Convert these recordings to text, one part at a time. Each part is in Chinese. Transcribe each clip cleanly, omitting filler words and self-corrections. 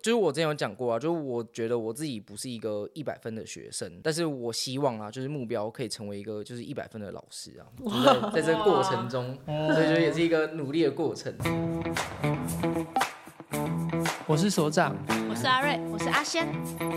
就是我之前有讲过啊，就是我觉得我自己不是一个100分的学生，但是我希望啊，就是目标可以成为一个就是100分的老师啊，就是在这个过程中，所以就也是一个努力的过程。 我是所长， 我是阿瑞，我是阿仙。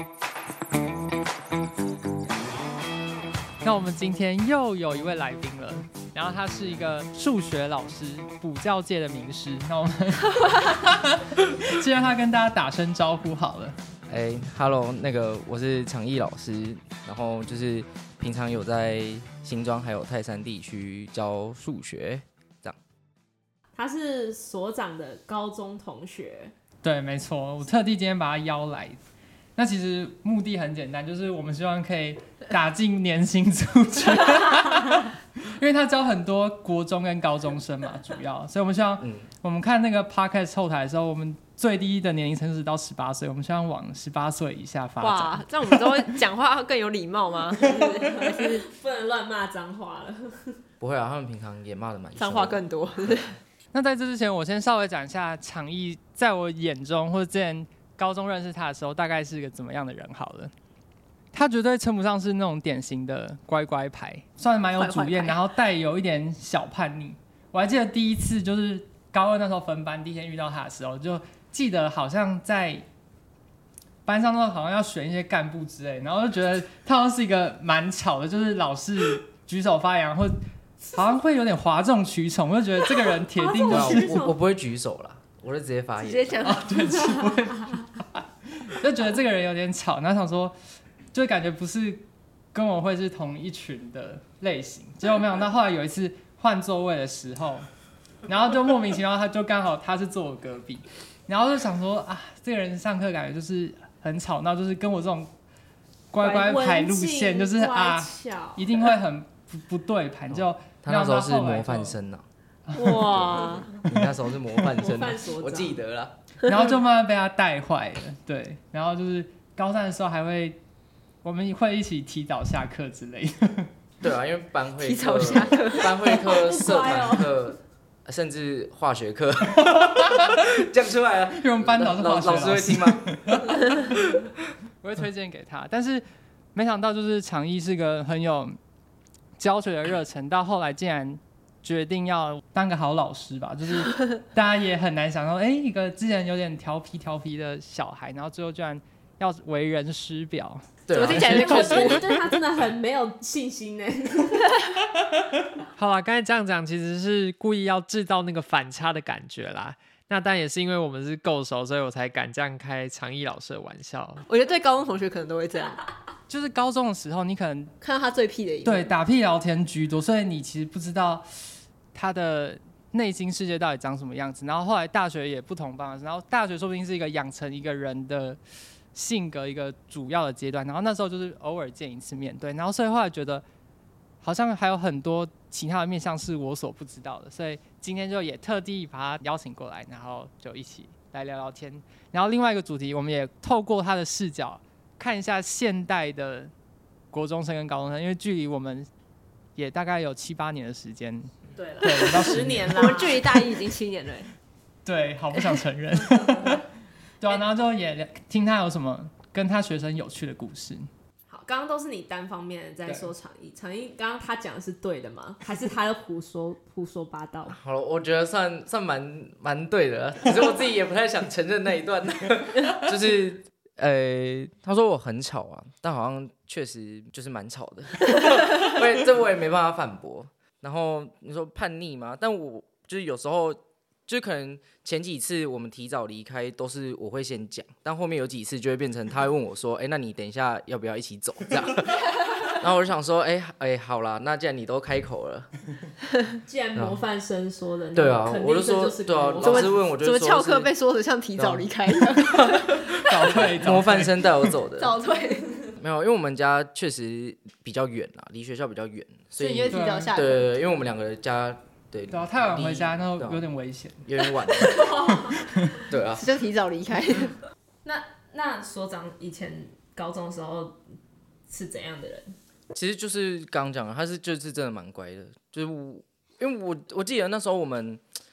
那我们今天又有一位来宾了，然后他是一个数学老师，补教界的名师。那我们先让他跟大家打声招呼好了。 Hello， 我是常毅老师，然后就是平常有在新庄还有泰山地区教数学，这样。 他是所长的高中同学。 对，没错，我特地今天把他邀来。那其实目的很简单，就是我们希望可以打进年薪族群，因为他教很多国中跟高中生嘛，主要，所以我们希望，我们看那个 podcast 后台的时候，我们最低的年龄层是到18岁，我们希望往18岁以下发展。 哇，这样我们都会讲话更有礼貌吗？ 还是不能乱骂脏话了？ 不会啊，他们平常也骂得蛮凶的。 脏话更多。 那在这之前，我先稍微讲一下常毅在我眼中，或者之前高中认识他的时候，大概是个怎么样的人好了。他绝对称不上是那种典型的乖乖牌，算蛮有主见，然后带有一点小叛逆。我还记得第一次就是高二那时候分班，第一天遇到他的时候，就记得好像在班上好像要选一些干部之类，然后就觉得他好像是一个蛮吵的，就是老是举手发言，或好像会有点哗众取宠，我就觉得这个人铁定就是我不会举手啦，我就直接发言， 直接讲。 对，不会，就觉得这个人有点吵，然后想说，就感觉不是跟我会是同一群的类型。结果没想到后来有一次换座位的时候，然后就莫名其妙，他就刚好他是坐我隔壁，然后就想说啊，这个人上课感觉就是很吵闹，就是跟我这种乖乖牌路线，就是啊，一定会很不对盘。就他那时候是模范生啊。 哇， 你那时候是模范生，我记得了。 然后就慢慢被他带坏了，对。然后就是高三的时候我们会一起提早下课之类的。 对啊，因为班会课、 提早下课、 班会课、社团课，甚至化学课，讲出来了。 因为我们班导是化学老师会听吗？ 我会推荐给他，但是没想到就是常毅是个很有教学的热忱，到后来竟然决定要当个好老师吧，就是大家也很难想到，一个之前有点调皮的小孩，然后最后居然要为人师表。 对啊， 怎么听起来有点恐怖？ 对他真的很没有信心呢。 好啦，刚才这样讲其实是故意要制造那个反差的感觉啦。那当然也是因为我们是够熟，所以我才敢这样开常毅老师的玩笑。 我觉得对高中同学可能都会这样， 就是高中的时候，你可能看到他最屁的一面， 对打屁聊天居多，所以你其实不知道他的内心世界到底长什么样子。然后后来大学也不同方式，然后大学说不定是一个养成一个人的性格一个主要的阶段。然后那时候就是偶尔见一次面对，然后所以后来觉得好像还有很多其他的面向是我所不知道的，所以今天就也特地把他邀请过来，然后就一起来聊聊天。然后另外一个主题，我们也透过他的视角看一下现代的国中生跟高中生，因为距离我们也大概有7、8年的时间。 对了， 对，到 10年了。 我们距离大一已经7年了。 对，好不想承认。对啊，然后就也听他有什么跟他学生有趣的故事。 好，刚刚都是你单方面在说常毅，常毅刚刚他讲的是对的吗？还是他胡说八道？ 好了，我觉得算蛮对的，可是我自己也不太想承认那一段。就是他说我很吵啊，但好像确实就是蛮吵的。这我也没办法反驳。然后你说叛逆吗？但我就是有时候，就可能前几次我们提早离开都是我会先讲，但后面有几次就会变成他会问我说：“那你等一下要不要一起走？”这样。然后我就想说：“好啦，那既然你都开口了， 既然模范生说的， 对啊，我就说对啊，老师问我就说怎么翘课被说的像提早离开一样？ 早退， 模范生带我走的， 早退。 没有，因为我们家确实比较远啦，离学校比较远，所以你会提早下课。 对，因为我们2个家对啊，太晚回家那有点危险， 有点晚。对啊， 就提早离开。 那所长以前高中的时候是怎样的人？ 其实就是刚讲的，他就是真的蛮乖的，就是因为我记得那时候我们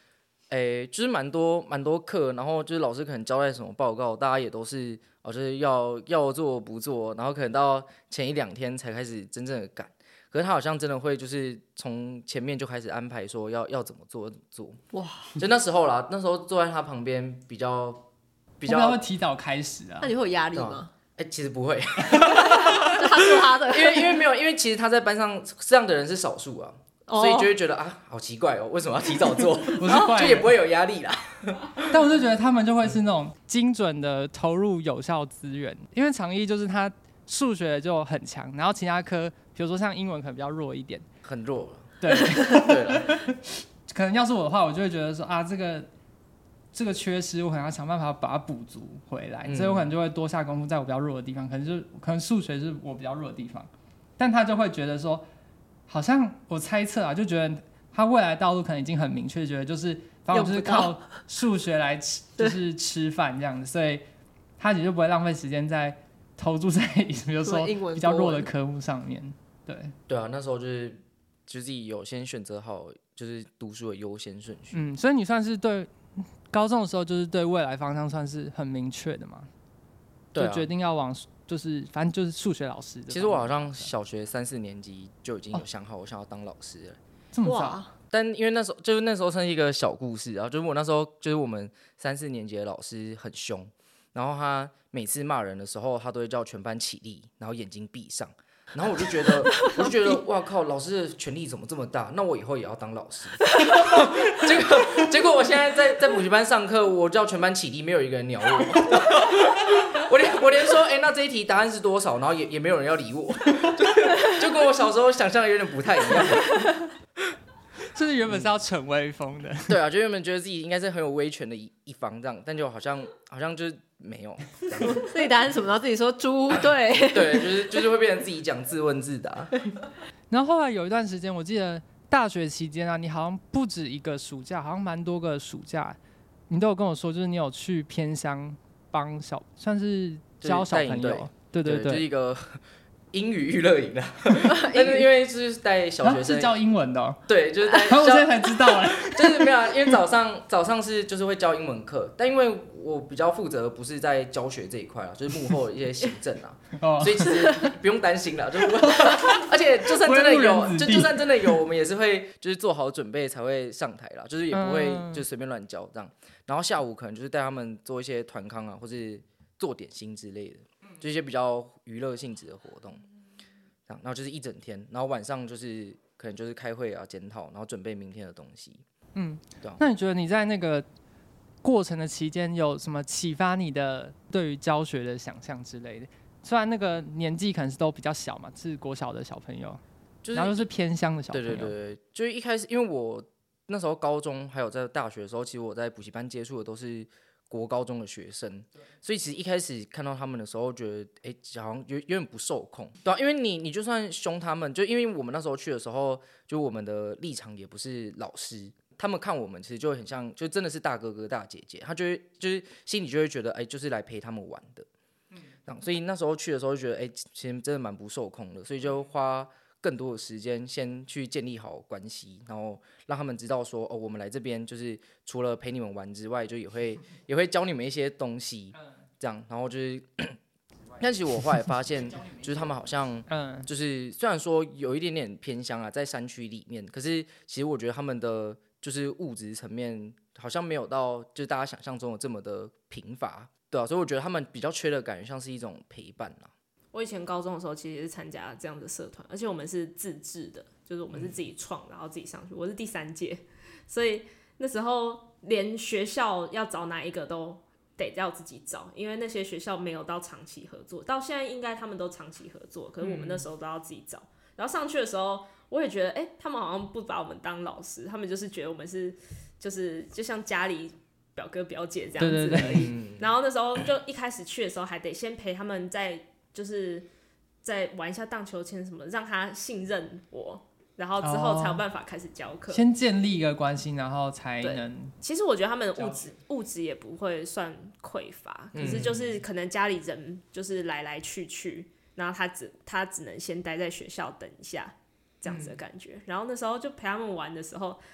就是蛮多课，然后就是老师可能交代什么报告，大家也都是就是要做不做，然后可能到前1-2天才开始真正的赶。可是他好像真的会就是从前面就开始安排说要怎么做怎么做。哇！就那时候啦，那时候坐在他旁边比较会提早开始啊。 那你会有压力吗？ 其实不会， 就他做他的， 因为没有，因为其实他在班上这样的人是少数啊。所以就会觉得好奇怪哦，为什么要提早做？ 我是怪人， 就也不会有压力啦。 但我就觉得他们就会是那种精准的投入有效资源，因为长一就是他数学就很强，然后其他科比如说像英文可能比较弱一点， 很弱了。 对对了， 可能要是我的话，我就会觉得说这个缺失，我可能要想办法把它补足回来，所以我可能就会多下功夫在我比较弱的地方，可能数学是我比较弱的地方，但他就会觉得说。好像我猜测啊，就觉得他未来的道路可能已经很明确，觉得就是反正我就是靠数学来吃，就是吃饭这样子，所以他也就不会浪费时间在投注在比如说比较弱的科目上面。对啊，那时候就是自己有先选择好就是读书的优先顺序。 所以你算是对高中的时候就是对未来方向算是很明确的嘛？ 对啊， 就决定要往。就是反正就是数学老师。 其实我好像小学3-4年级就已经有想好我想要当老师了。 这么早？ 但因为那时候算是一个小故事啊，就是我那时候就是我们3-4年级的老师很凶，然后他每次骂人的时候，他都会叫全班起立，然后眼睛闭上。然后我就觉得，哇靠，老师的权力怎么这么大？那我以后也要当老师。结果我现在在补习班上课，我叫全班起立，没有一个人鸟我。我连说，那这一题答案是多少？然后也没有人要理我，就跟我小时候想象的有点不太一样。 就是原本是要逞威风的。 对啊，就原本觉得自己应该是很有威权的一方这样，但就好像就是没有。 自己答案什么？然后自己说猪对。 对，就是会变成自己讲自问自答。 然后后来有一段时间，我记得大学期间啊，你好像不止一个暑假，好像蛮多个暑假，你都有跟我说，就是你有去偏乡帮算是教小朋友，对， 就是一个英语娱乐营啊。但是因为是带小学生， 是教英文的。 对，就是带。 我现在才知道哎， 就是没有啊，因为早上是就是会教英文课，但因为我比较负责不是在教学这一块啊，就是幕后的一些行政啊，所以其实不用担心啦，就是而且就算真的有，就算真的有，我们也是会就是做好准备才会上台啦，就是也不会就随便乱教这样。然后下午可能就是带他们做一些团康啊，或是做点心之类的，就一些比较娱乐性质的活动。然后就是一整天，然后晚上就是可能就是开会啊、检讨，然后准备明天的东西。对啊。 那你觉得你在那个过程的期间有什么启发你的对于教学的想象之类的？虽然那个年纪可能是都比较小嘛，是国小的小朋友，然后又是偏乡的小朋友。 对，就是一开始，因为我那时候高中还有在大学的时候，其实我在补习班接触的都是国高中的学生，所以其实一开始看到他们的时候，觉得好像有点不受控，对啊，因为你就算凶他们，就因为我们那时候去的时候，就我们的立场也不是老师，他们看我们其实就很像，就真的是大哥哥大姐姐，他就是心里就会觉得，就是来陪他们玩的，所以那时候去的时候就觉得，其实真的蛮不受控的，所以就花更多的时间先去建立好关系，然后让他们知道说，我们来这边就是除了陪你们玩之外，就也会教你们一些东西，这样，然后就是，但其实我后来发现，就是他们好像，就是虽然说有一点点偏乡啊，在山区里面，可是其实我觉得他们的就是物质层面好像没有到就是大家想象中的这么的贫乏，对啊，所以我觉得他们比较缺的感觉像是一种陪伴啦。 我以前高中的时候其实也是参加这样的社团，而且我们是自治的，就是我们是自己创，然后自己上去。我是第3届，所以那时候连学校要找哪一个都得要自己找，因为那些学校没有到长期合作，到现在应该他们都长期合作，可是我们那时候都要自己找。然后上去的时候，我也觉得，他们好像不把我们当老师，他们就是觉得我们是就像家里表哥表姐这样子而已。然后那时候就一开始去的时候，还得先陪他们就是再玩一下荡秋千什么的，让他信任我，然后之后才有办法开始教课。 先建立一个关系，然后才能。 其实我觉得他们的物质也不会算匮乏，可是就是可能家里人就是来来去去，然后他只能先待在学校等一下这样子的感觉。然后那时候就陪他们玩的时候，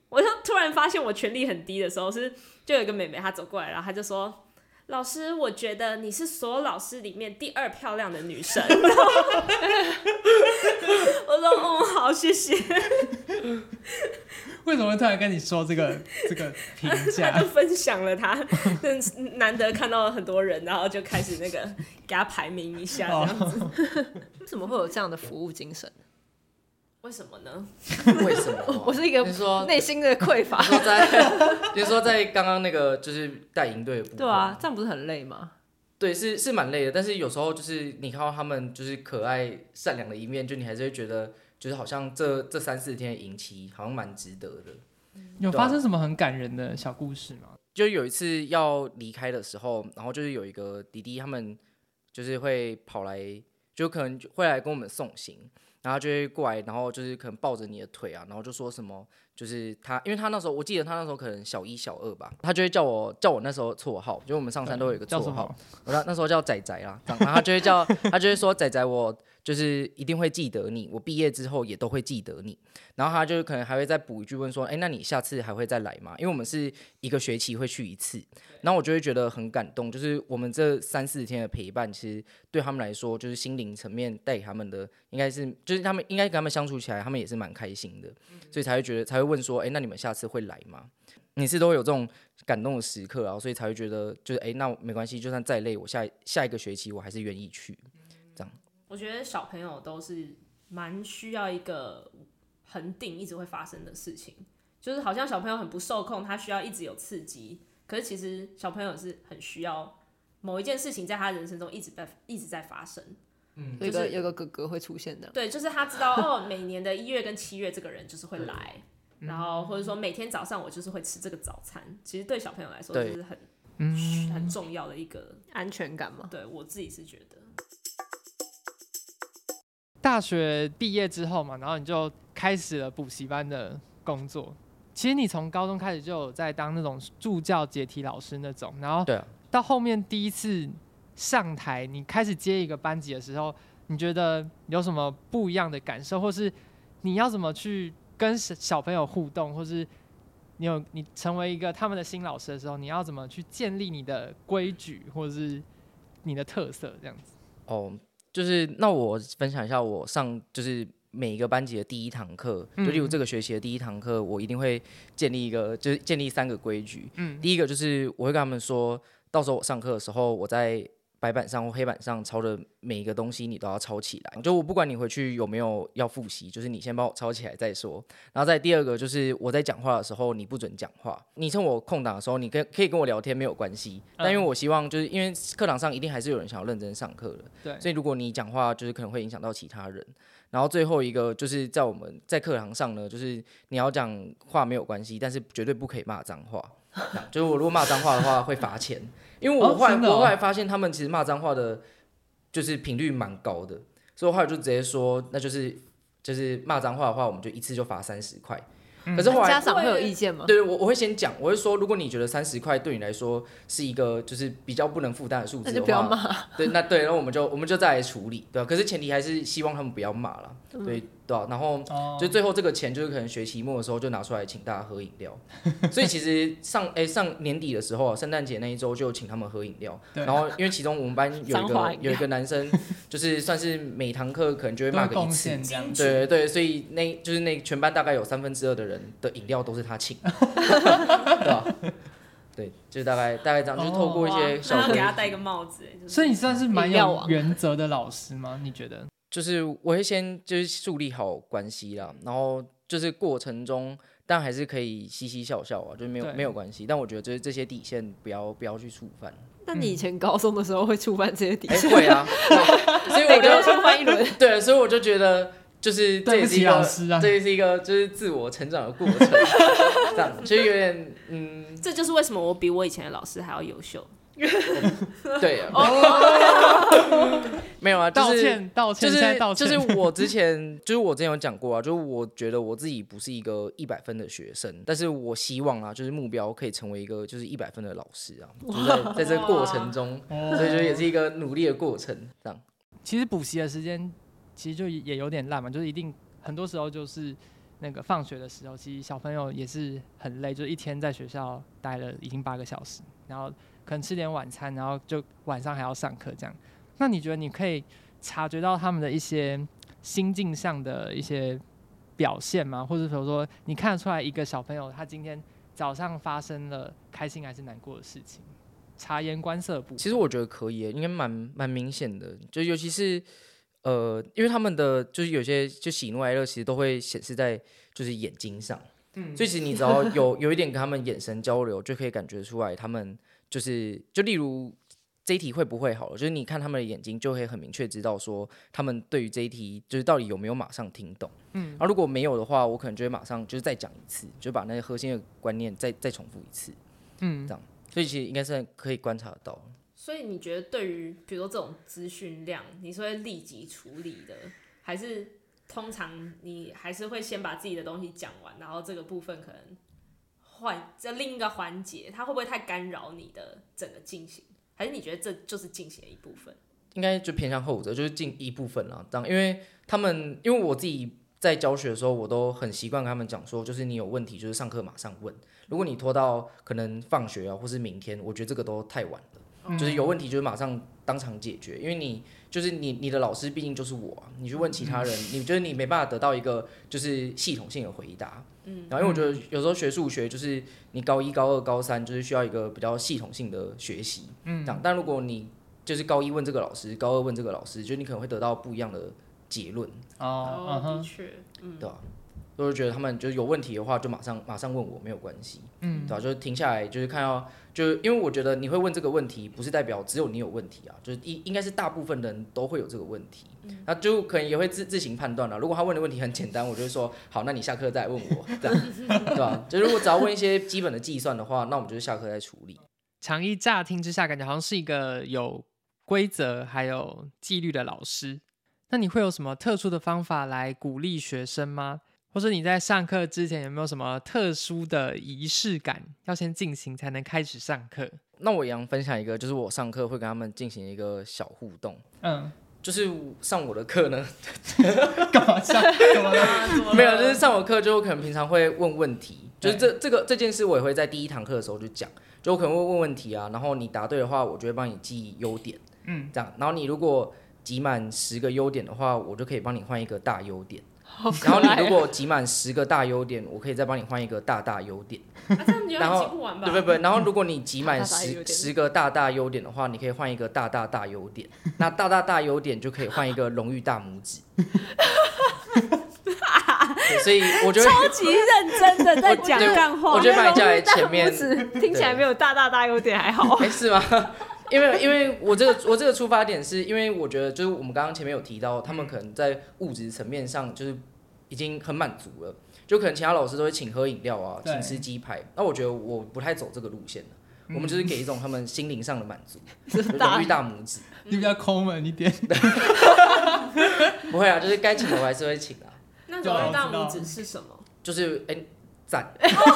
我就突然发现我权力很低的时候就有一个妹妹她走过来，然后她就说。老师，我觉得你是所有老师里面第2漂亮的女生。我说，好，谢谢。 为什么会突然跟你说这个评价？ 他就分享了他难得看到了很多人，然后就开始那个给他排名一下这样子。 为什么会有这样的服务精神？ 为什么呢？ 为什么？ 我是一个你说内心的匮乏。 你说在刚刚那个就是带营队的部分， 对啊，这样不是很累吗？ 对，是蛮累的，但是有时候就是你看到他们就是可爱善良的一面，就你还是会觉得，就是好像这3-4天的营期好像蛮值得的。 有发生什么很感人的小故事吗？ 就有一次要离开的时候，然后就是有一个弟弟他们就是会跑来，就可能会来跟我们送行。然后就会过来，然后就是可能抱着你的腿啊，然后就说什么，就是他，因为他那时候我记得他那时候可能小1、小2吧，他就会叫我那时候绰号，就我们上山都有一个绰号，我那时候叫仔仔啦，然后他就会说仔仔我就是一定会记得你，我毕业之后也都会记得你，然后他就可能还会再补一句问说，哎，那你下次还会再来吗？因为我们是1个学期会去1次，然后我就会觉得很感动，就是我们这3-4天的陪伴，其实对他们来说，就是心灵层面带给他们的，应该是就是他们应该跟他们相处起来，他们也是蛮开心的，所以才会问说，哎，那你们下次会来吗？每次都会有这种感动的时刻啊，所以才会觉得就是哎，那没关系，就算再累，我下一个学期我还是愿意去，这样。 我觉得小朋友都是蛮需要一个恒定一直会发生的事情，就是好像小朋友很不受控，他需要一直有刺激，可是其实小朋友是很需要某一件事情在他人生中一直在发生。 有个哥哥会出现的。 对，就是他知道每年的1月跟7月这个人就是会来，然后或者说每天早上我就是会吃这个早餐，其实对小朋友来说就是很重要的一个安全感嘛。 对我自己是觉得。 大学毕业之后嘛，然后你就开始了补习班的工作。其实你从高中开始就有在当那种助教、解题老师那种，然后到后面第一次上台，你开始接一个班级的时候，你觉得有什么不一样的感受，或是你要怎么去跟小朋友互动，或是你成为一个他们的新老师的时候，你要怎么去建立你的规矩，或者是你的特色这样子？ 就是那我分享一下我上就是每一个班级的第1堂课，就例如这个学期的第1堂课，我一定会建立3个规矩。第一个就是我会跟他们说，到时候我上课的时候，我在白板上或黑板上抄的每一个东西你都要抄起来，就我不管你回去有没有要复习，就是你先帮我抄起来再说。然后再第2个就是我在讲话的时候你不准讲话，你趁我空档的时候你可以跟我聊天没有关系，但因为我希望就是因为课堂上一定还是有人想要认真上课的，对，所以如果你讲话就是可能会影响到其他人。然后最后一个就是在我们在课堂上呢，就是你要讲话没有关系，但是绝对不可以骂脏话。就是我如果骂脏话的话会罚钱，因为我后来发现他们其实骂脏话的，就是频率蛮高的，所以我后来就直接说，那就是骂脏话的话，我们就一次就罚30块。可是后来家长会有意见吗？ 对，我会先讲，我会说，如果你觉得30块对你来说是一个就是比较不能负担的数字的话， 那就不要骂。 对，然后我们就再来处理，对吧？可是前提还是希望他们不要骂啦，对吧？然后就最后这个钱就是可能学期末的时候就拿出来请大家喝饮料，所以其实上年底的时候，圣诞节那一周就请他们喝饮料，然后因为其中我们班有一个男生，就是算是每堂课可能就会骂个1次，对，所以那全班大概有2/3的人的饮料都是他请，对吧？对，就是大概这样，就是透过一些小规矩， 给他戴一个帽子， 所以你算是蛮有原则的老师吗？你觉得？ 就是我会先就是树立好关系啦，然后就是过程中，但还是可以嘻嘻笑笑啊，就是没有关系。但我觉得就是这些底线不要去触犯。 那你以前高中的时候会触犯这些底线？ 会啊，所以我就触犯一轮。 对，所以我就觉得。就是这也是一个就是自我成长的过程，这样就有点这就是为什么我比我以前的老师还要优秀。 对啊，没有啊， 道歉， 就是我之前有讲过啊，就是我觉得我自己不是一个100分的学生，但是我希望啊，就是目标可以成为一个就是100分的老师啊，就是在这个过程中，所以就也是一个努力的过程，这样。 其实补习的时间。其实就也有点烂嘛，就是一定很多时候就是那个放学的时候，其实小朋友也是很累，就是一天在学校待了已经8个小时，然后可能吃点晚餐，然后就晚上还要上课这样。那你觉得你可以察觉到他们的一些心境上的一些表现吗？或者比如说你看得出来一个小朋友他今天早上发生了开心还是难过的事情？察言观色的部分， 其实我觉得可以耶，应该蛮明显的，就尤其是因为他们的就是有些就喜怒哀乐，其实都会显示在就是眼睛上，所以其实你只要有一点跟他们眼神交流，就可以感觉出来他们就例如这一题会不会好了，就是你看他们的眼睛就会很明确知道说他们对于这一题就是到底有没有马上听懂，然后如果没有的话，我可能就会马上就是再讲一次，就把那个核心的观念再重复一次，这样。所以其实应该是可以观察得到。 所以你觉得对于比如说这种资讯量，你是会立即处理的，还是通常你还是会先把自己的东西讲完，然后这个部分可能换这另一个环节，它会不会太干扰你的整个进行？还是你觉得这就是进行的一部分？ 应该就偏向后者，就是进一部分啦。这样，因为我自己在教学的时候，我都很习惯跟他们讲说，就是你有问题，就是上课马上问。如果你拖到可能放学啊，或是明天，我觉得这个都太晚了。就是有问题，就是马上当场解决，因为你的老师毕竟就是我啊，你去问其他人，你觉得你没办法得到一个就是系统性的回答。然后因为我觉得有时候学数学就是你高1、高2、高3就是需要一个比较系统性的学习。但如果你就是高1问这个老师，高2问这个老师，就你可能会得到不一样的结论。 的确， 对吧？所以我觉得他们就是有问题的话，就马上问我没有关系，对吧？就是停下来，就是看到，就因为我觉得你会问这个问题，不是代表只有你有问题啊，就是应该是大部分人都会有这个问题，那就可能也会自行判断了。如果他问的问题很简单，我就会说好，那你下课再来问我，这样，对吧？就如果只要问一些基本的计算的话，那我们就是下课再处理。 常一乍听之下，感觉好像是一个有规则还有纪律的老师。那你会有什么特殊的方法来鼓励学生吗？或者你在上课之前有没有什么特殊的仪式感要先进行才能开始上课？ 那我一样分享一个，就是我上课会跟他们进行一个小互动。就是上我的课呢， 干嘛上？干嘛呢？ 没有，就是上我课就我可能平常会问问题，就是这件事我也会在第1堂课的时候就讲，就我可能会问问题啊，然后你答对的话，我就会帮你记优点，这样，然后你如果集满10个优点的话，我就可以帮你换一个大优点。然后你如果集满10个大优点，我可以再帮你换一个大优点。 这样你有点集不完吧？ 对，然后如果你集满10个大优点的话，你可以换一个大优点。那大优点就可以换一个荣誉大拇指。所以我觉得超级认真的在讲干话。 我觉得把你叫来前面， 听起来没有大优点还好。 是吗？因为我这个出发点是因为我觉得就是我们刚刚前面有提到，他们可能在物质层面上就是已经很满足了，就可能其他老师都会请喝饮料啊，请吃鸡排，那我觉得我不太走这个路线的，我们就是给一种他们心灵上的满足，荣誉大拇指。 你比较抠门一点。 不会啊，就是该请的我还是会请啊。 那荣誉大拇指是什么？ 就是赞。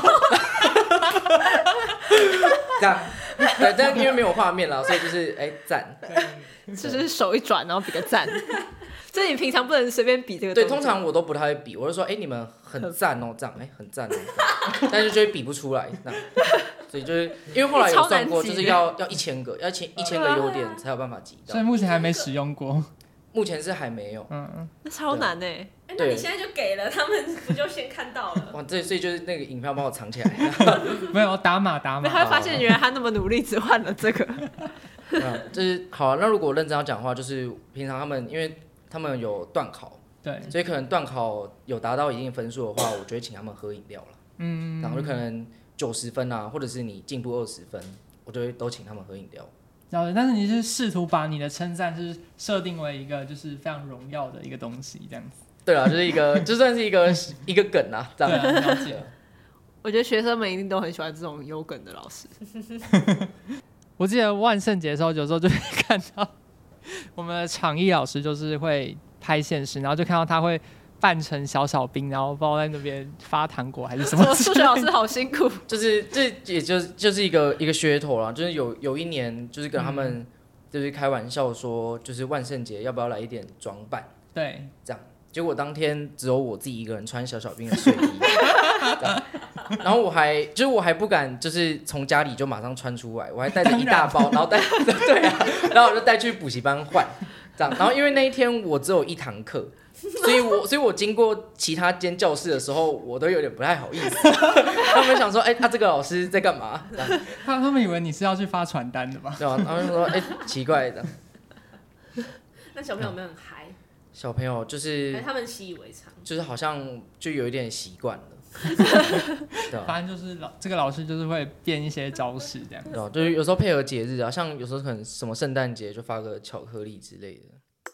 这样，对，但因为没有画面了，所以就是赞， 就是手一转，然后比个赞。所以你平常不能随便比这个。 对，通常我都不太会比，我就说，你们很赞哦，这样，很赞哦，但是就会比不出来，所以就是因为后来有算过，就是要1000个，要1000个优点才有办法集到。 所以目前还没使用过。 目前是还没有。 那超难欸。 那你现在就给了他们，不就先看到了？ 哇，所以就是那个影片帮我藏起来。 没有打码。 他会发现原来他那么努力，只换了这个。 就是好啊。那如果认真要讲的话，就是平常他们因为他们有段考， 对， 所以可能段考有达到一定分数的话，我就会请他们喝饮料了。然后就可能90分啊，或者是你进步20分，我就会都请他们喝饮料。 但是你是试图把你的称赞是设定为一个就是非常荣耀的一个东西，这样子。 对啊，就是就算是一个梗啊，这样。 对啊，了解。 我觉得学生们一定都很喜欢这种有梗的老师。 我记得万圣节的时候，有时候就会看到我们的场艺老师就是会拍现实，然后就看到他会扮成小兵，然后不知道在那边发糖果还是什么。 数学老师好辛苦。 就是这也就是一个噱头啦，就是有一年就是跟他们就是开玩笑说，就是万圣节要不要来一点装扮？ 对， 这样。 结果当天只有我自己一个人穿小小兵的睡衣，然后我还不敢就是从家里就马上穿出来，我还带着一大包，然后对啊，然后我就带去补习班换，这样。然后因为那一天我只有1堂课，所以我经过其他间教室的时候，我都有点不太好意思。他们想说，这个老师在干嘛？ 他们以为你是要去发传单的吧？ 对啊，他们说，奇怪的。 那小朋友有没有很嗨？ 小朋友就是他们习以为常， 就是好像就有一点习惯了。对啊， 反正就是这个老师就是会变一些招式这样。 对啊，就是有时候配合节日啊，像有时候可能什么圣诞节就发个巧克力之类的。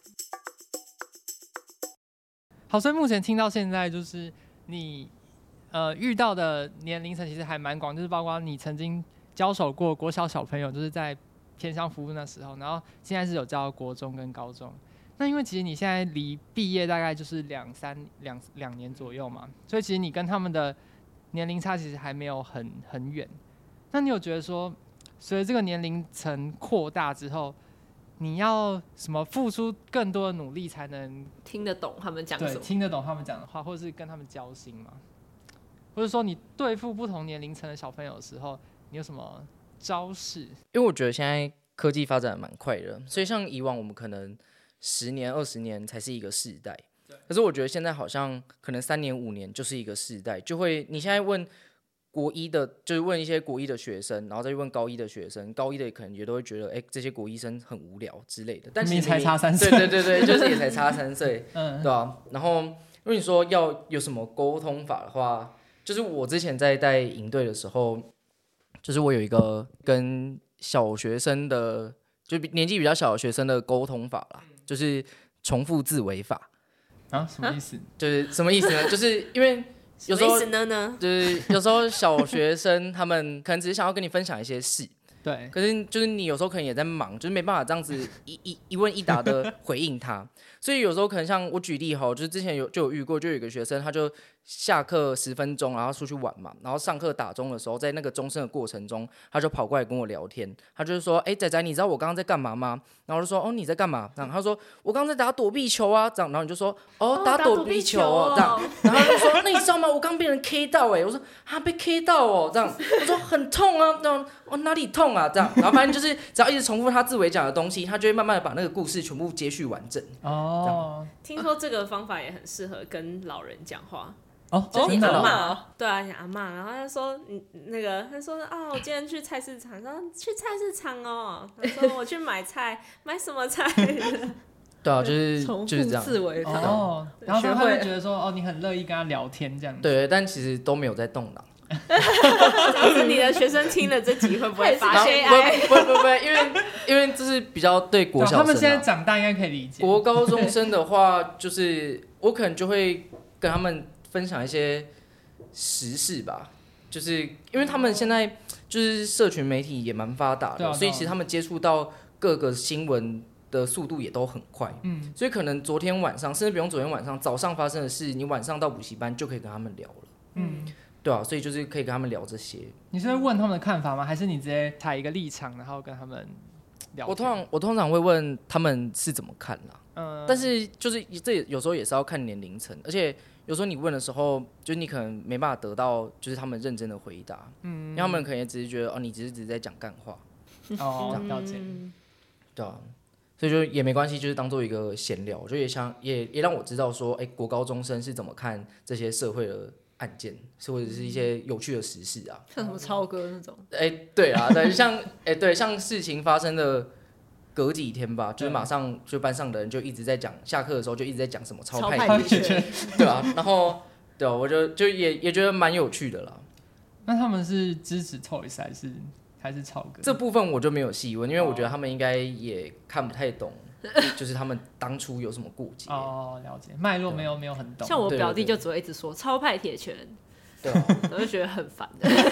好，所以目前听到现在，就是你遇到的年龄层其实还蛮广，就是包括你曾经交手过国小小朋友，就是在偏乡服务那时候，然后现在是有教国中跟高中。那因为其实你现在离毕业大概就是两年左右嘛，所以其实你跟他们的年龄差其实还没有很远。那你有觉得说，随着这个年龄层扩大之后，你要什么付出更多的努力才能听得懂他们讲什对么？ 听得懂他们讲的话，或者是跟他们交心吗？或者说你对付不同年龄层的小朋友的时候，你有什么招式？ 因为我觉得现在科技发展得蛮快的，所以像以往我们可能10年、20年才是一个世代，可是我觉得现在好像可能3年、5年就是一个世代，就会你现在问国一的，就是问一些国一的学生，然后再去问高一的学生，高一的可能也都会觉得，这些国一生很无聊之类的。但其实才差3岁， 对，就是也才差3岁，对啊。然后如果你说要有什么沟通法的话，就是我之前在带营队的时候，就是我有一个跟小学生的，就年纪比较小的学生的沟通法啦，就是重复自为法。 啊，什么意思？ 就是什么意思呢？就是因为有时候就是有时候小学生他们可能只是想要跟你分享一些事， 对， 可是就是你有时候可能也在忙，就是没办法这样子一问一答的回应他，所以有时候可能像我举例哈，就是之前就有遇过，就有一个学生他就下课10分钟，然后出去玩嘛，然后上课打钟的时候，在那个钟声的过程中，他就跑过来跟我聊天，他就是说，仔仔，你知道我刚刚在干嘛吗？然后我就说，你在干嘛？然后他说，我刚刚在打躲避球啊，这样，然后你就说，打躲避球哦，这样，然后他就说，那你知道吗？我刚被人 K 到我说，被 K 到哦，这样，我说很痛啊，这样，哪里痛啊？这样，然后反正就是只要一直重复他自为讲的东西，他就会慢慢的把那个故事全部接续完整。 哦， 听说这个方法也很适合跟老人讲话。 真的阿嬷，对啊，你阿嬷，然后他说他说我今天去菜市场，说去菜市场哦，他说我去买菜，买什么菜？ 对啊，就是重复这样。 自为法。 然后他会觉得说，你很乐意跟他聊天这样子。 对，但其实都没有在动脑。 这样子你的学生听了这集会不会发现？ 不，因为这是比较对国小生， 他们现在长大应该可以理解。 国高中生的话，就是我可能就会跟他们分享一些时事吧，就是因为他们现在就是社群媒体也蛮发达的，所以其实他们接触到各个新闻的速度也都很快，所以可能昨天晚上，甚至不用昨天晚上，早上发生的事，你晚上到补习班就可以跟他们聊了，对啊，所以就是可以跟他们聊这些。 你是会问他们的看法吗？还是你直接采一个立场，然后跟他们聊天？ 我通常会问他们是怎么看啦，但是就是这有时候也是要看年龄层，而且有时候你问的时候，就是你可能没办法得到就是他们认真的回答，因为他们可能也只是觉得你只是在讲干话， 了解， 对啊，所以就也没关系，就是当做一个闲聊，就也让我知道说，国高中生是怎么看这些社会的案件，或者是一些有趣的时事啊， 像什么超哥那种。 对啊，对，像事情发生的隔几天吧，就是马上就班上的人就一直在讲，下课的时候就一直在讲什么超派铁拳，对啊，然后对啊，我就也觉得蛮有趣的啦。 那他们是支持 Toys 还是超哥？ 这部分我就没有细问，因为我觉得他们应该也看不太懂，就是他们当初有什么顾忌。 了解脉络没有很懂。 像我表弟就只会一直说超派铁拳， 对啊， 我就觉得很烦。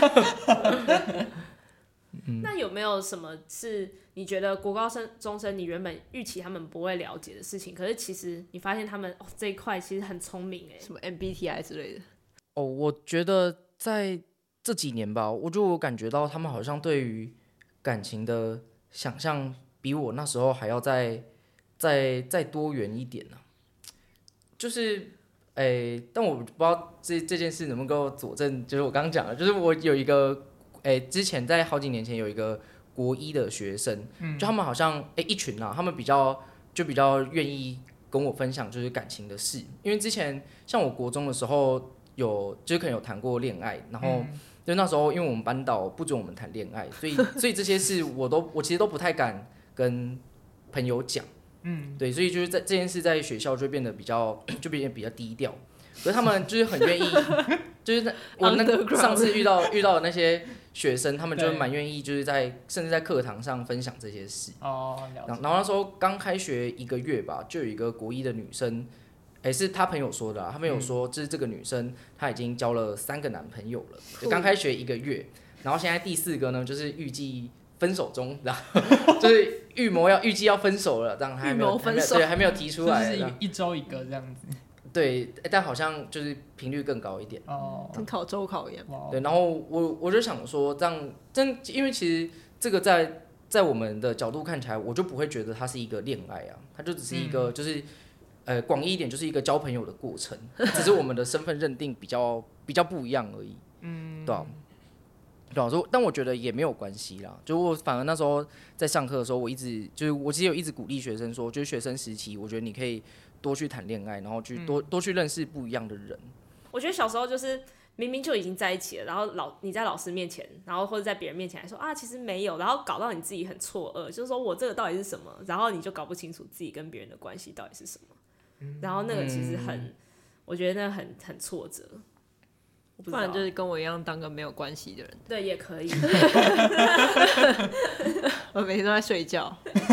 那有没有什么是你觉得国高中生你原本预期他们不会了解的事情，可是其实你发现他们这一块其实很聪明什么 MBTI 之类的？ 我觉得在这几年吧，我感觉到他们好像对于感情的想象比我那时候还要再多元一点啊。 就是但我不知道这件事能不能够佐证，就是我刚刚讲的，就是我有一个之前在好几年前有一个国一的学生，就他们好像一群啊，他们比较愿意跟我分享就是感情的事，因为之前像我国中的时候就是可能有谈过恋爱，然后就那时候因为我们班导不准我们谈恋爱，所以这些事我其实都不太敢跟朋友讲，对，所以就是在这件事在学校就变得比较低调，可是他们就是很愿意，就是我上次遇到的那些学生，他们就蛮愿意，就是甚至在课堂上分享这些事。 哦， 然后那时候刚开学1个月吧，就有一个国一的女生，是她朋友说的啦，她朋友说，就是这个女生她已经交了3个男朋友了，就刚开学1个月，然后现在第4个呢，就是预计分手中，然后就是预计要分手了，这样她还没有提出来， 就是一周1个这样子。 对，但好像就是频率更高一点， 跟考周考一样。 对，然后我就想说，这样因为其实这个在我们的角度看起来，我就不会觉得它是一个恋爱啊，它就只是一个就是广义一点，就是一个交朋友的过程，只是我们的身份认定比较不一样而已，对啊。对啊，但我觉得也没有关系啦。就我反而那时候在上课的时候，我其实有一直鼓励学生说，就是学生时期，我觉得你可以多去谈恋爱，然后去多去认识不一样的人。 我觉得小时候就是明明就已经在一起了，然后你在老师面前，然后或者在别人面前来说啊，其实没有，然后搞到你自己很错愕，就是说我这个到底是什么，然后你就搞不清楚自己跟别人的关系到底是什么，然后那个其实我觉得那很挫折。 不然就是跟我一样当个没有关系的人。 对，也可以。 我每天都在睡觉。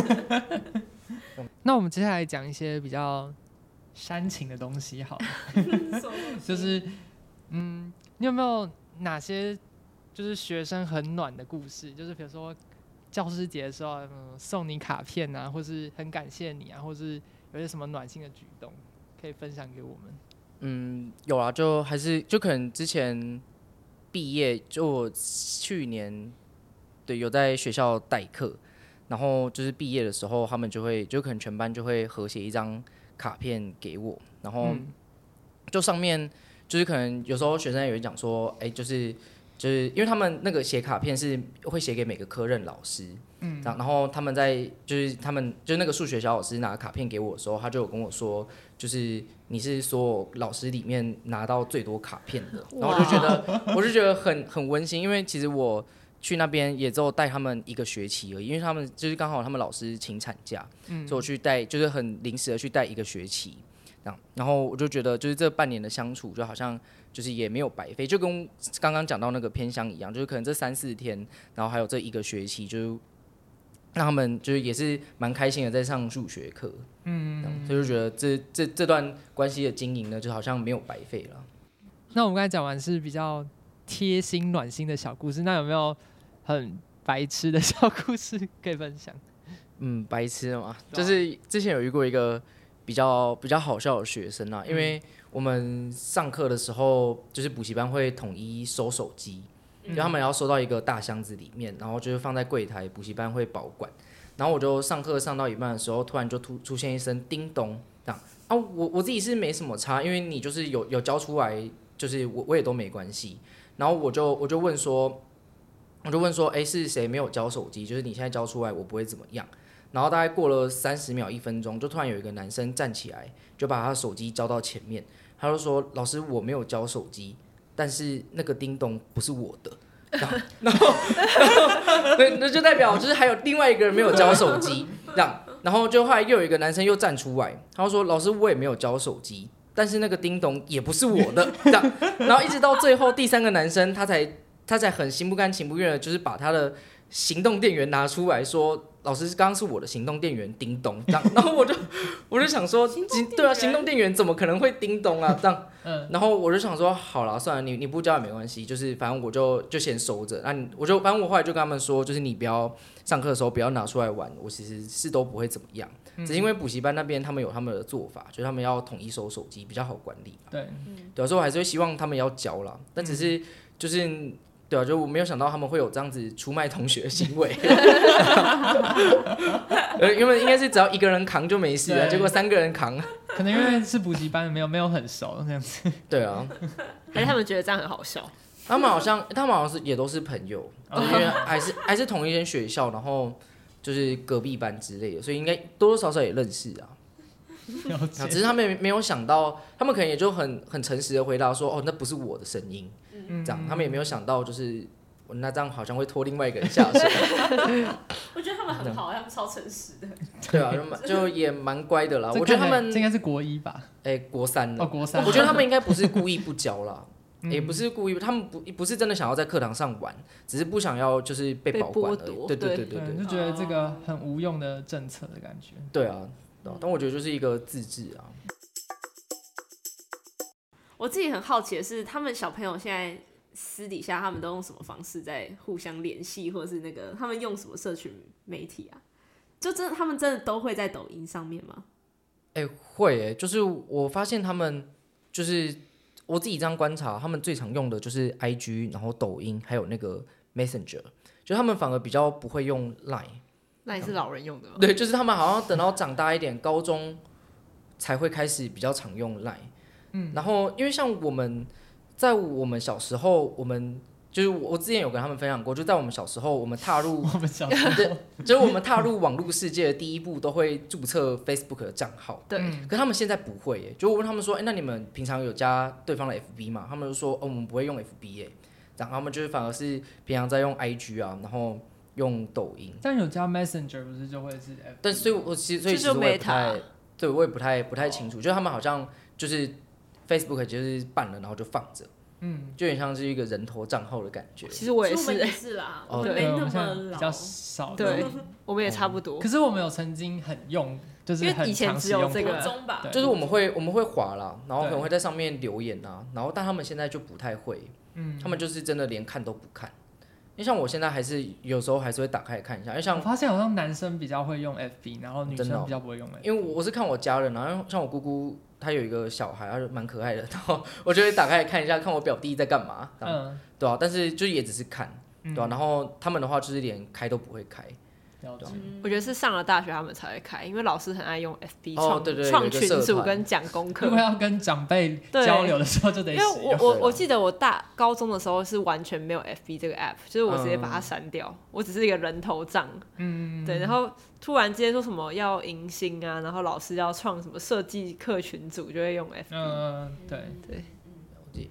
那我们接下来讲一些比较煽情的东西好了。就是你有没有哪些就是学生很暖的故事？就是比如说教师节的时候，送你卡片啊，或是很感谢你啊，或是有些什么暖心的举动，可以分享给我们？ 有啊，就可能之前毕业，就我去年对有在学校代课，然后就是毕业的时候，他们就可能全班就会合写一张卡片给我，然后就上面就是可能有时候学生也会讲说，就是因为他们那个写卡片是会写给每个科任老师，然后他们就是那个数学小老师拿卡片给我的时候，他就有跟我说，就是你是所有老师里面拿到最多卡片的，然后我就觉得很温馨，因为其实我去那边也只有带他们1个学期而已，因为他们就是刚好他们老师请产假，所以我去带就是很临时的去带1个学期，然后我就觉得就是这半年的相处就好像就是也没有白费，就跟刚刚讲到那个偏乡一样，就是可能这3-4天，然后还有这1个学期，就是让他们就是也是蛮开心的在上数学课，所以就觉得这段关系的经营呢，就好像没有白费了。 那我们刚才讲完是比较贴心暖心的小故事，那有没有很白痴的小故事可以分享？ 白痴的嘛，就是之前有遇过一个比较好笑的学生啊，因为我们上课的时候，就是补习班会统一收手机，就他们要收到一个大箱子里面，然后就是放在柜台，补习班会保管。然后我就上课上到一半的时候，突然就出现一声叮咚，这样啊，我自己是没什么差，因为你就是有交出来，就是我也都没关系。然后我就问说，是谁没有交手机？就是你现在交出来，我不会怎么样。然后大概过了30秒1分钟，就突然有一个男生站起来，就把他的手机交到前面，他就说：“老师，我没有交手机，但是那个叮咚不是我的。”然后对，那就代表就是还有另外一个人没有交手机，这样。然后就后来又有一个男生又站出来，他就说：“老师，我也没有交手机，但是那个叮咚也不是我的。”这样，然后一直到最后第3个男生，他才很心不甘情不愿的，就是把他的行动电源拿出来说。老师，刚刚是我的行动电源叮咚，这样，然后我就想说，对啊，行动电源怎么可能会叮咚啊？这样，然后我就想说，好了，算了，你不交也没关系，就是反正我就先收着。反正我后来就跟他们说，就是你不要上课的时候不要拿出来玩，我其实是都不会怎么样，只是因为补习班那边他们有他们的做法，就是他们要统一收手机比较好管理。 对， 有时候我还是会希望他们要交啦，但只是就是。 对啊，就我没有想到他们会有这样子出卖同学的行为，因为应该是只要一个人扛就没事了，结果3个人扛， 可能因为是补习班，没有很熟这样子。 对啊， 还是他们觉得这样很好笑？ 他们好像是也都是朋友，因为还是同一间学校，然后就是隔壁班之类的，所以应该多多少少也认识啊。 了解。 只是他们没有想到，他们可能也就很诚实的回答说，哦，那不是我的声音，这样他们也没有想到，就是那这样好像会拖另外一个人下水。 我觉得他们很好，他们超诚实的。 对啊，就也蛮乖的啦。 这我觉得他们这应该是国1吧？ 国3了。 哦，国3。 我觉得他们应该不是故意不教啦。也不是故意，他们不是真的想要在课堂上玩，只是不想要就是被保管而已。对， 就觉得这个很无用的政策的感觉。 对啊，但我觉得就是一个自治啊。 我自己很好奇的是，他们小朋友现在私底下他们都用什么方式在互相联系，或者是那个他们用什么社群媒体啊？就他们真的都会在抖音上面吗？ 会就是我发现他们就是我自己这样观察，他们最常用的就是 IG， 然后抖音，还有那个 Messenger， 就他们反而比较不会用 Line。 是老人用的吗？ 对，就是他们好像等到长大一点，高中才会开始比较常用 Line。然后因为像在我们小时候，就是我之前有跟他们分享过，就在我们小时候，我们踏入就是我们踏入网络世界的第一步，都会注册 Facebook 的账号。 对， 可他们现在不会耶。就我问他们说，那你们平常有加对方的 FB 吗？他们就说，我们不会用 FB 耶。然后他们就是反而是平常在用 IG 啊，然后用抖音。 但有加 Messenger 不是就会是 FB？ 但所以我其实我也不太，对我也不太清楚。就是他们好像就是 Facebook 就是办了，然后就放着。就有点像是一个人头账号的感觉。 其实我也是， 也是啦，我们对， 没那么我们现在比老较。少。 对，我们也差不多。 可是我们有曾经很用，就是因为以前只有这个中吧， 就是我们会滑啦，然后可能会在上面留言啊，然后但他们现在就不太会，他们就是真的连看都不看。因为像我现在还是有时候还是会打开来看一下，因为像我发现好像男生比较会用 FB， 然后女生比较不会用 FB。 因为我是看我家人啊，然后像我姑姑她有一个小孩，她就蛮可爱的，然后我就会打开来看一下，看我表弟在干嘛，对啊，但是就也只是看，对啊，然后他们的话就是连开都不会开。 我觉得是上了大学他们才会开，因为老师很爱用 FB 创群组跟讲功课。 如果要跟长辈交流的时候就得使用。 因为我记得我高中的时候是完全没有 FB 这个 app， 就是我直接把它删掉，我只是一个人头账。对，然后突然之间说什么要迎新啊，然后老师要创什么设计课群组，就会用 FB。 对。 了解。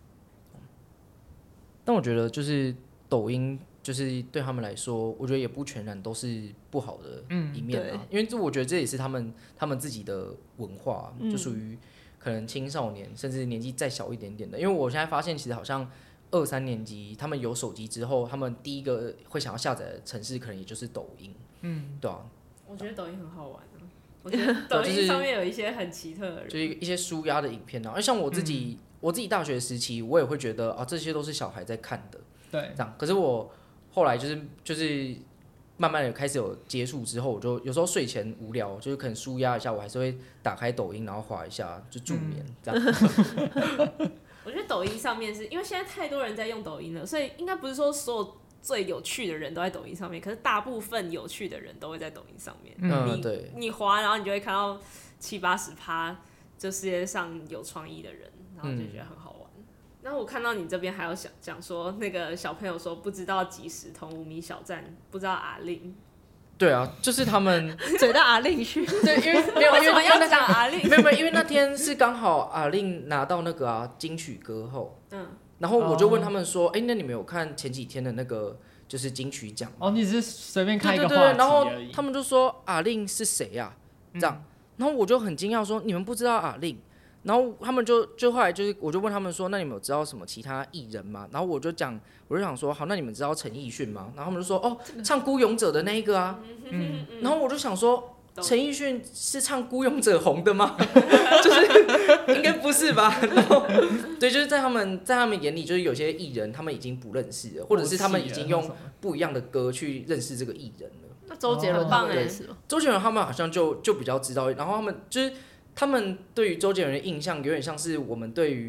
但我觉得就是抖音。就是对他们来说，我觉得也不全然都是不好的一面啊，因为我觉得这也是他们自己的文化，就属于可能青少年甚至年纪再小一点点的。因为我现在发现，其实好像2、3年级他们有手机之后，他们第一个会想要下载的程式，可能也就是抖音。对啊。 我觉得抖音很好玩啊，我觉得抖音上面有一些很奇特的人， 就是一些抒压的影片啊。像我自己大学时期，我也会觉得这些都是小孩在看的。 对。 这样，可是我后来就是慢慢的开始有接触之后，我就有时候睡前无聊，就是可能抒压一下，我还是会打开抖音，然后滑一下就助眠这样。 我觉得抖音上面是因为现在太多人在用抖音了，所以应该不是说所有最有趣的人都在抖音上面，可是大部分有趣的人都会在抖音上面。 对， 你滑，然后你就会看到70-80%就世界上有创意的人，然后就觉得很好玩。然后我看到你这边还有讲说，那个小朋友说不知道即时通5米小站，不知道阿令。 对啊，就是他们嘴到阿令去。 对，因为没有， 为什么要讲阿令？ 没有，因为那天是刚好阿令拿到那个金曲歌后，然后我就问他们说，那你们有看前几天的那个就是金曲奖吗？ 你只是随便开一个话题而已。然后而已。 他们就说阿令是谁呀？这样，然后我就很惊讶说，你们不知道阿令？然后他们就后来就是，我就问他们说，那你们有知道什么其他艺人吗？然后我就想说，好，那你们知道陈奕迅吗？然后他们就说，唱《孤勇者》的那一个啊。然后我就想说，陈奕迅是唱《孤勇者》红的吗？就是应该不是吧？然后对，就是在他们眼里，就是有些艺人他们已经不认识了，或者是他们已经用不一样的歌去认识这个艺人了。 那周杰伦棒哎， 周杰伦他们好像就比较知道，然后他们对于周杰伦的印象有点像是我们对于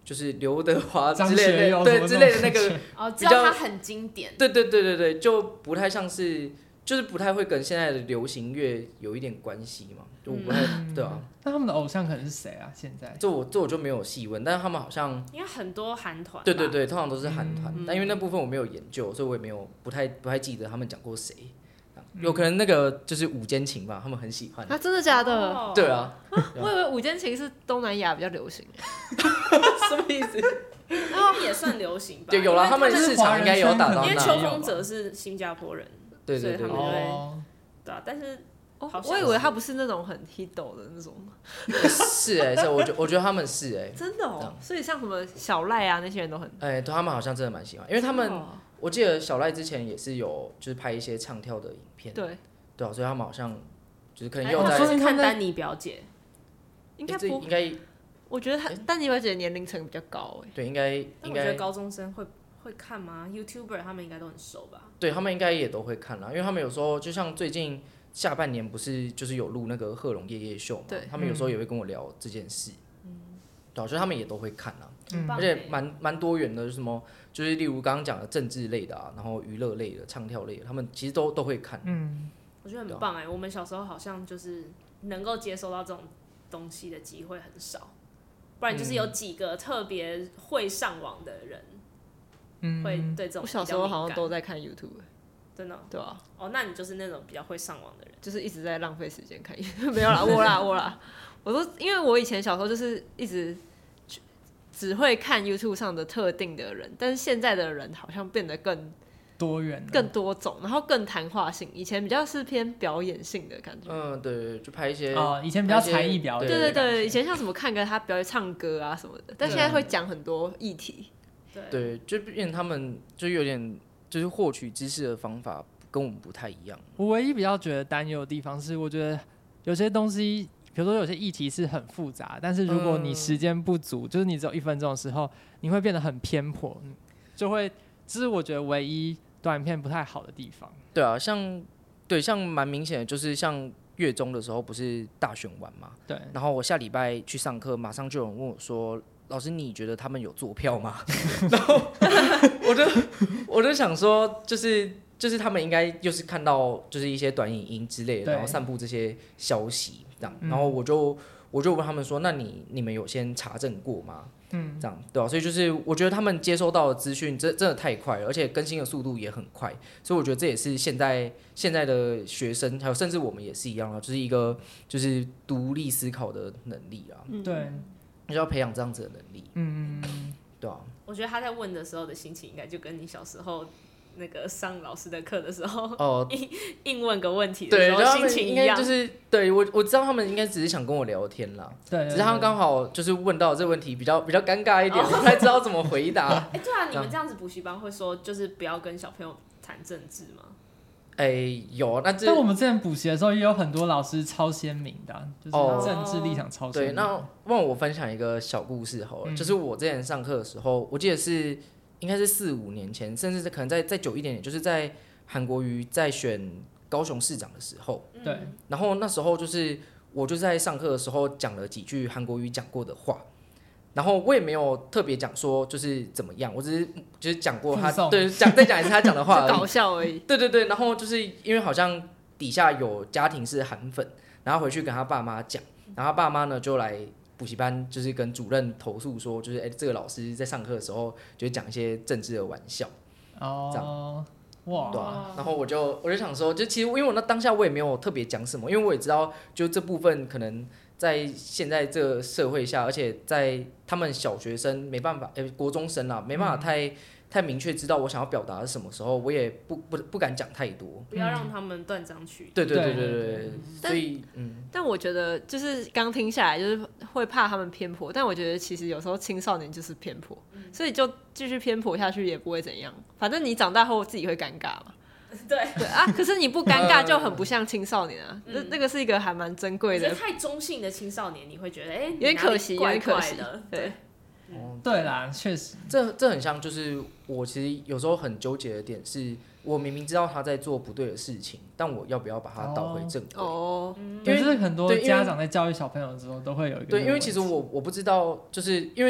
就是刘德华张之类的， 学友对之类的那个哦，知比较道它很经典。 对，就不太像是，就是不太会跟现在的流行乐有一点关系嘛，就我不太、对啊。 那他们的偶像可能是谁啊？现在这我就没有细问，但是他们好像因为很多韩团， 对，通常都是韩团，但因为那部分我没有研究，所以我也没有不太记得他们讲过谁。有可能那个就是五间情吧，他们很喜欢。 啊，真的假的？ 哦对啊， 我以为五间情是东南亚比较流行。 什么意思？ 他们也算流行吧。 对，有了，他们市场应该有打到因为那。 邱风泽是新加坡人， 对所以他们就会哦， 对啊，但是好像我以为他不是那种很 hit 的那种。 是是，我觉得他们是真的哦这样。 所以像什么小赖啊那些人都很。 对他们好像真的蛮喜欢，因为他们哦我记得小赖之前也是有就是拍一些唱跳的影片， 对， 对啊，所以他们好像就是可能哎也有在我是看丹尼表姐， 这应该不应该我觉得他丹尼表姐的年龄层比较高哎。 对应该应该但我觉得高中生会看吗？YouTuber 他们应该都很熟吧？ 对他们应该也都会看啦，因为他们有时候就像最近下半年不是就是有录那个贺龙夜夜秀嘛， 对他们有时候也会跟我聊这件事，对啊，所以他们也都会看啦，而且很棒欸蛮多元的，就是什么就是例如刚刚讲的政治类的啊，然后娱乐类的、唱跳类的，他们其实都会看， 我觉得很棒哎、我们小时候好像就是能够接收到这种东西的机会很少，不然就是有几个特别会上网的人，会对这种我小时候好像都在看 YouTube， 真的哦对啊， 哦，那你就是那种比较会上网的人。 就是一直在浪费时间看 YouTube。没有啦，我啦，我说，因为我以前小时候就是一直只会看 YouTube 上的特定的人，但是现在的人好像变得多元了， 更多种，然后更谈话性。以前比较是偏表演性的感觉。 对，就拍一些以前比较才艺表演， 对，以前像什么看个他表演唱歌啊什么的，但现在会讲很多议题。 对，就变成他们就有点就是获取知识的方法跟我们不太一样。 我唯一比较觉得担忧的地方是，我觉得有些东西，比如说有些议题是很复杂，但是如果你时间不足，就是你只有1分钟的时候，你会变得很偏颇，就会，这是我觉得唯一短影片不太好的地方。 对啊，像蛮明显的，就是像月中的时候不是大选完嘛， 对， 然后我下礼拜去上课，马上就有人问我说：“老师，你觉得他们有做票吗？”然后我就想说，就是他们应该又是看到就是一些短影音之类的， 对然后散布这些消息这样，然后我就问他们说：“那你们有先查证过吗？”这样对啊，所以就是我觉得他们接收到的资讯真的太快了，而且更新的速度也很快，所以我觉得这也是现在的学生，还有甚至我们也是一样的，就是一个就是独立思考的能力啊， 对， 就要培养这样子的能力，对啊， 我觉得他在问的时候的心情，应该就跟你小时候那个上老师的课的时候，硬问个问题的对， 时候就他们心情一样。 应该就是对我知道他们应该只是想跟我聊天啦， 对， 只是他们刚好就是问到这个问题比较尴尬一点，我不太知道怎么回答。 哎，对啊，你们这样子补习班会说就是不要跟小朋友谈政治吗？ 有，那但我们之前补习的时候，也有很多老师超鲜明的就是政治立场超鲜对， 明。 那让我分享一个小故事好了，就是我之前上课的时候，我记得应该是4-5年前，甚至可能再久一点点，就是在韩国瑜在选高雄市长的时候， 对， 然后那时候就是我就在上课的时候讲了几句韩国瑜讲过的话。然后我也没有特别讲说就是怎么样，我只是就是讲过他对再讲一次他讲的话而已， 就搞笑而已。 对，然后就是因为好像底下有家庭是韩粉，然后回去跟他爸妈讲，然后他爸妈呢就来补习班，就是跟主任投诉说，就是这个老师在上课的时候就讲一些政治的玩笑，这样哇， 对啊，然后我就想说，就其实因为我那当下我也没有特别讲什么，因为我也知道就这部分可能在现在这个社会下，而且在他们小学生没办法，国中生啦，没办法太明确知道我想要表达的什么时候，我也不敢讲太多， 不要让他们断章取义。 对，所以但我觉得就是刚听下来，就是会怕他们偏颇，但我觉得其实有时候青少年就是偏颇，所以就继续偏颇下去也不会怎样，反正你长大后自己会尴尬嘛。 对啊，可是你不尴尬就很不像青少年啊，那个是一个还蛮珍贵的。 我觉得太中性的青少年，你会觉得有点可惜，有点可惜的。 对啦，确实， 这很像，就是我其实有时候很纠结的点是，我明明知道他在做不对的事情，但我要不要把他导回正轨？ 因为很多家长在教育小朋友的时候都会有一个对，因为其实我不知道，就是因为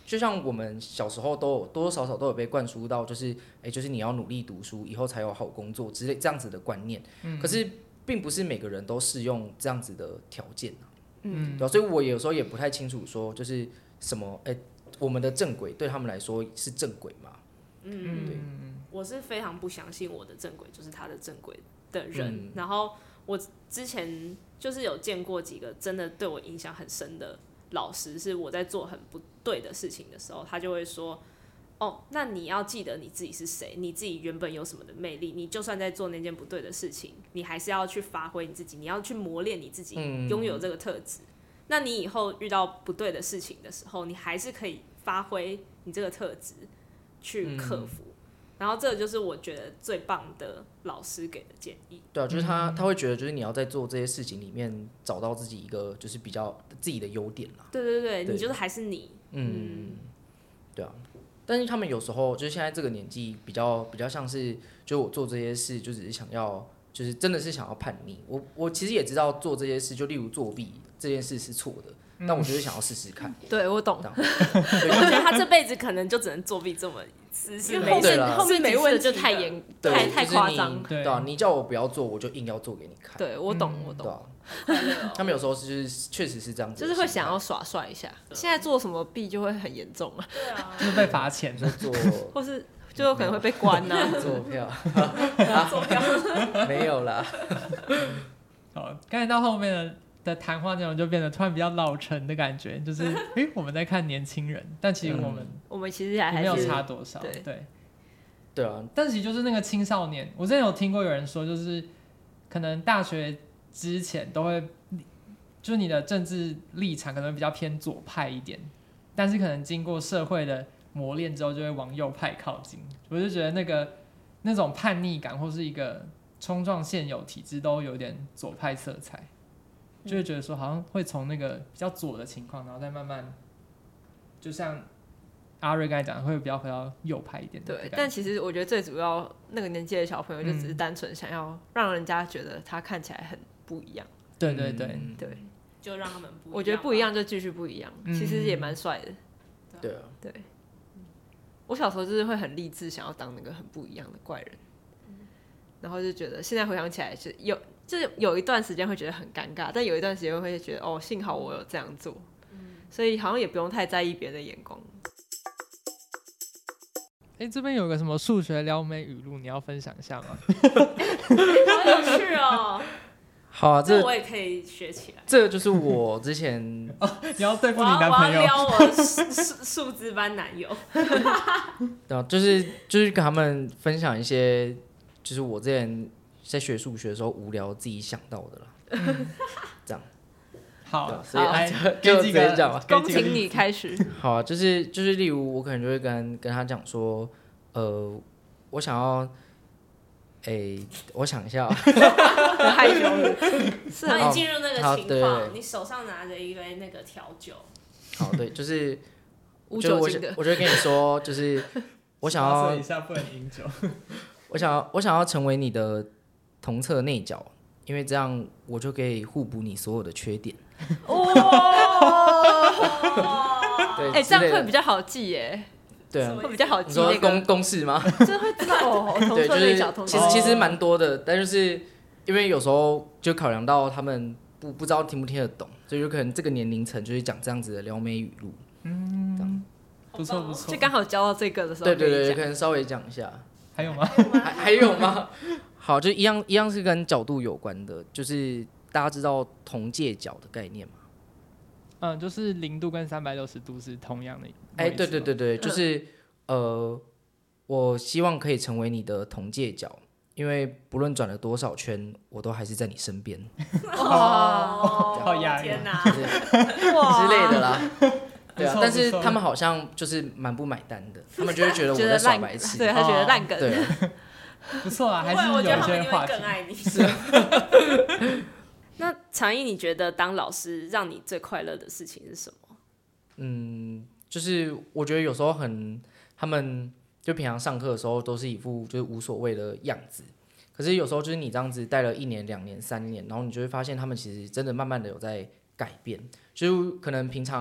就像我们小时候都有多多少少都有被灌输到，就是就是你要努力读书，以后才有好工作之类这样子的观念。可是并不是每个人都适用这样子的条件对吧？所以我有时候也不太清楚说，就是什么我们的正轨对他们来说是正轨吗？对。 我是非常不相信我的正轨就是他的正轨的人。然后我之前就是有见过几个真的对我影响很深的老师，是我在做很不对的事情的时候，他就会说，那你要记得你自己是谁，你自己原本有什么的魅力，你就算在做那件不对的事情，你还是要去发挥你自己，你要去磨练你自己，拥有这个特质。那你以后遇到不对的事情的时候，你还是可以发挥你这个特质去克服。然后这个就是我觉得最棒的老师给的建议。 对啊，就是他会觉得，就是你要在做这些事情里面找到自己一个就是比较自己的优点啦。 对，你就是还是你。 对啊。但是他们有时候就是现在这个年纪比较像是，就我做这些事就只是想要，就是真的是想要叛逆。我其实也知道做这些事，就例如作弊这件事是错的，但我就是想要试试看。 对，我懂。 我觉得他这辈子可能就只能作弊这么一次， 后面没问题就太夸张。 对啊，你叫我不要做，我就硬要做给你看。 对，我懂。 对啊。他们有时候是确实是这样子， 就是会想要耍帅一下。现在做什么弊就会很严重啊。 对啊， 就是被罚钱， 就做， 或是就有可能会被关啊。 做票， 做票没有啦。 好，刚才到后面的谈话内容就变得突然比较老成的感觉，就是我们在看年轻人，但其实我们其实还没有差多少， 对啊。 但其实就是那个青少年，我之前有听过有人说，就是可能大学之前都会，就是你的政治立场可能比较偏左派一点，但是可能经过社会的磨练之后，就会往右派靠近。我就觉得那种叛逆感或是一个冲撞现有体制都有点左派色彩，就会觉得说好像会从那个比较左的情况，然后再慢慢，就像阿瑞刚才讲，会比较回到右派一点的。 对，但其实我觉得最主要那个年纪的小朋友就只是单纯想要让人家觉得他看起来很不一样。 对， 就让他们不一样。 我觉得不一样就继续不一样，其实也蛮帅的。 对啊。 对。我小时候就是会很励志，想要当那个很不一样的怪人，然后就觉得现在回想起来就是有一段时间会觉得很尴尬，但有一段时间会觉得幸好我有这样做，所以好像也不用太在意别人的眼光。 这边有个什么数学撩妹语录，你要分享一下吗？ 好有趣哦！ 好啊， 这我也可以学起来。 这个就是我之前你要对付你男朋友， 我要撩我数资班男友。 对啊，就是跟他们分享一些，就是我之前在学数学的时候无聊自己想到的啦。这样。 好， 所以就直接讲吧。 恭请你开始。 好啊，就是例如我可能就会跟他讲说，我想要。我想一下很害羞的。 是然后你进入那个情况，你手上拿着一杯那个调酒。 好，对，就是无酒精的。 我就跟你说，就是我想要一下不能饮酒。 我想要成为你的同侧内角，因为这样我就可以互补你所有的缺点。对， 这样会比较好记耶。 对啊， 会比较好记那个公式吗？ 就会知道对，就是其实蛮多的，但就是因为有时候就考量到他们不知道听不听得懂，所以有可能这个年龄层就是讲这样子的撩妹语录。 不错不错， 就刚好教到这个的时候， 对，可能稍微讲一下。 还有吗？ 还有吗？好，就一样是跟角度有关的，就是大家知道同界角的概念吗？ 就是0度跟360度是同样的。 对，就是我希望可以成为你的同界角，因为不论转了多少圈，我都还是在你身边。 好压抑， 天哪， 之类的啦。对啊，但是不错他们好像就是蛮不买单的，他们就会觉得我在耍白痴。 对，他觉得烂梗。 对， 不错啊，还是我有一觉得他们一定些话题。 会更爱你。那常毅，你觉得当老师让你最快乐的事情是什么？ 就是我觉得有时候他们就平常上课的时候都是一副就是无所谓的样子，可是有时候就是你这样子带了1年、2年、3年，然后你就会发现他们其实真的慢慢的有在改变，就是可能平常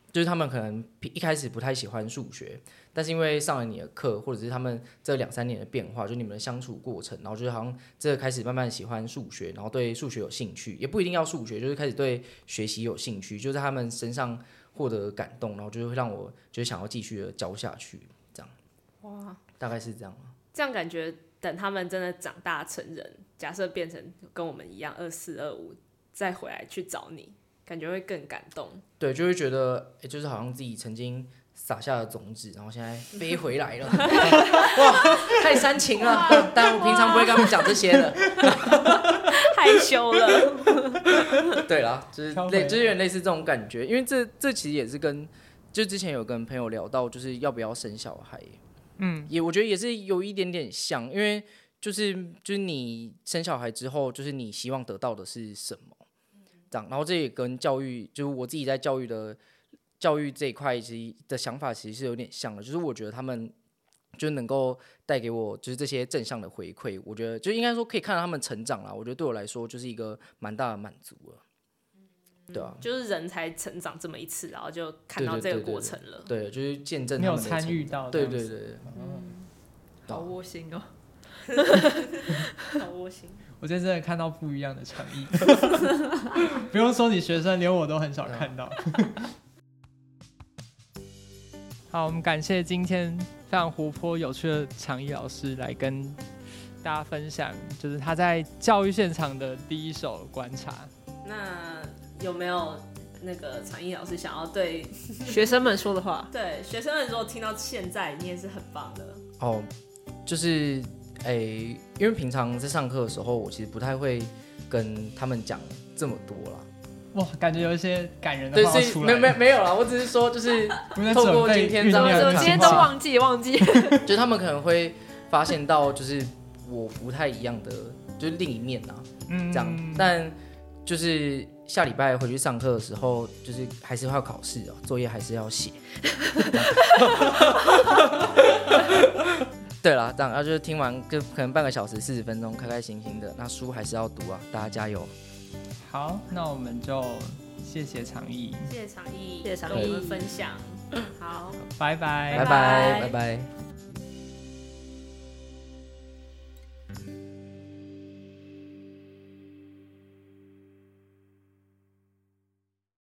就是他们可能一开始不太喜欢数学，但是因为上了你的课，或者是他们这2-3年的变化，就你们的相处过程，然后就是好像这个开始慢慢喜欢数学，然后对数学有兴趣，也不一定要数学，就是开始对学习有兴趣，就在他们身上获得感动，然后就会让我就是想要继续的教下去，这样。哇，大概是这样。 这样感觉等他们真的长大成人，假设变成跟我们一样24、25，再回来去找你，感觉会更感动。 对，就会觉得，就是好像自己曾经撒下的种子，然后现在飞回来了，哇，太煽情了。但我平常不会跟他们讲这些的， 害羞了。 对啦，就是有点类似这种感觉，因为这其实也是就之前有跟朋友聊到，就是要不要生小孩，我觉得也是有一点点像，因为就是你生小孩之后，就是你希望得到的是什么？这样，然后这也跟教育，就是我自己在教育这一块其实的想法其实是有点像的，就是我觉得他们就能够带给我就是这些正向的回馈，我觉得就应该说可以看到他们成长啦，我觉得对我来说就是一个蛮大的满足了。对啊， 就是人才成长这么一次，然后就看到这个过程了。 对，就是见证你有他们的参与到， 对， 好窝心哦， 好窝心。 我今天真的看到不一样的诚意，不用说你学生，连我都很少看到。好，我们感谢今天非常活泼有趣的常毅老师来跟大家分享，就是他在教育现场的第一手观察。 那有没有那个常毅老师想要对学生们说的话？ 对学生们如果听到现在，你也是很棒的哦，就是因为平常在上课的时候，我其实不太会跟他们讲这么多啦。 哇，感觉有一些感人的话要出来了。 没有啦，我只是说就是透过今天这样的我今天都忘记， 就是他们可能会发现到就是我不太一样的就是另一面啊，这样，但就是下礼拜回去上课的时候，就是还是会要考试哦，作业还是要写。对啦，这样，然后就是听完就可能半个小时40分钟，开开心心的。那书还是要读啊，大家加油。 好，那我们就谢谢常毅， 谢谢常毅， 谢谢常毅跟我们分享。好， 拜拜， 拜拜，拜拜。